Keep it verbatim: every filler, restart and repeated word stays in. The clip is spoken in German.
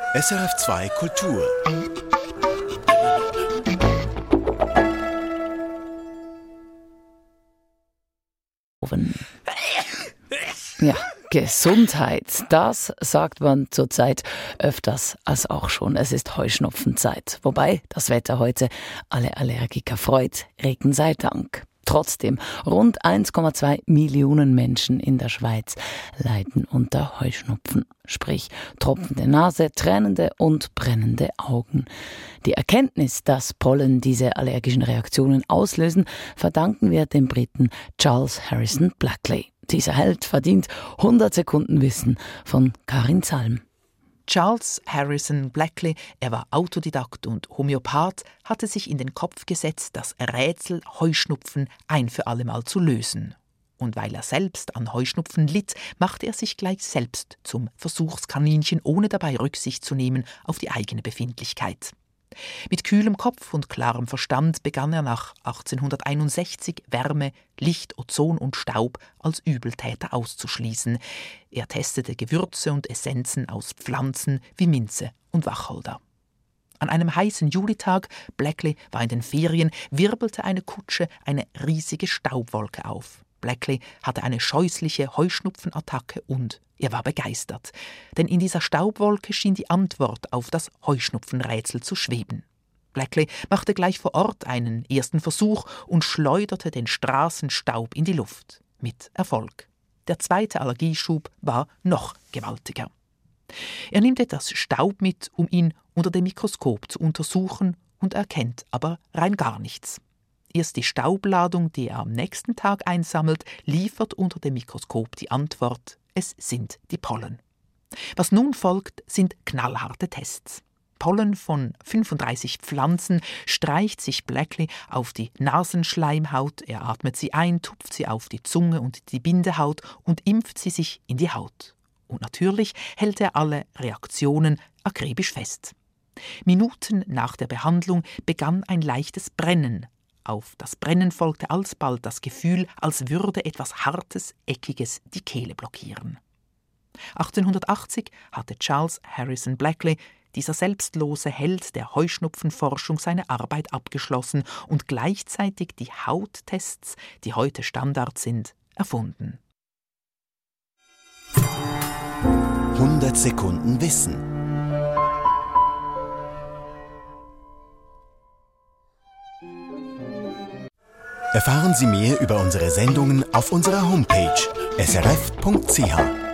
S R F zwei Kultur. Ja, Gesundheit, das sagt man zurzeit öfters als auch schon. Es ist Heuschnupfenzeit, wobei das Wetter heute alle Allergiker freut, Regen sei Dank. Trotzdem, rund eins Komma zwei Millionen Menschen in der Schweiz leiden unter Heuschnupfen, sprich tropfende Nase, tränende und brennende Augen. Die Erkenntnis, dass Pollen diese allergischen Reaktionen auslösen, verdanken wir dem Briten Charles Harrison Blackley. Dieser Held verdient hundert Sekunden Wissen von Karin Salm. Charles Harrison Blackley, er war Autodidakt und Homöopath, hatte sich in den Kopf gesetzt, das Rätsel Heuschnupfen ein für allemal zu lösen. Und weil er selbst an Heuschnupfen litt, machte er sich gleich selbst zum Versuchskaninchen, ohne dabei Rücksicht zu nehmen auf die eigene Befindlichkeit. Mit kühlem Kopf und klarem Verstand begann er nach achtzehnhunderteinundsechzig Wärme, Licht, Ozon und Staub als Übeltäter auszuschließen. Er testete Gewürze und Essenzen aus Pflanzen wie Minze und Wacholder. An einem heißen Julitag, Blackley war in den Ferien, wirbelte eine Kutsche eine riesige Staubwolke auf. Blackley hatte eine scheußliche Heuschnupfenattacke und er war begeistert, denn in dieser Staubwolke schien die Antwort auf das Heuschnupfenrätsel zu schweben. Blackley machte gleich vor Ort einen ersten Versuch und schleuderte den Straßenstaub in die Luft. Mit Erfolg. Der zweite Allergieschub war noch gewaltiger. Er nimmt etwas Staub mit, um ihn unter dem Mikroskop zu untersuchen und erkennt aber rein gar nichts. Erst die Staubladung, die er am nächsten Tag einsammelt, liefert unter dem Mikroskop die Antwort: Es sind die Pollen. Was nun folgt, sind knallharte Tests. Pollen von fünfunddreißig Pflanzen streicht sich Blackley auf die Nasenschleimhaut, er atmet sie ein, tupft sie auf die Zunge und die Bindehaut und impft sie sich in die Haut. Und natürlich hält er alle Reaktionen akribisch fest. Minuten nach der Behandlung begann ein leichtes Brennen. Auf das Brennen folgte alsbald das Gefühl, als würde etwas Hartes, Eckiges die Kehle blockieren. achtzehnhundertachtzig hatte Charles Harrison Blackley, dieser selbstlose Held der Heuschnupfenforschung, seine Arbeit abgeschlossen und gleichzeitig die Hauttests, die heute Standard sind, erfunden. hundert Sekunden Wissen. Erfahren Sie mehr über unsere Sendungen auf unserer Homepage s r f punkt c h.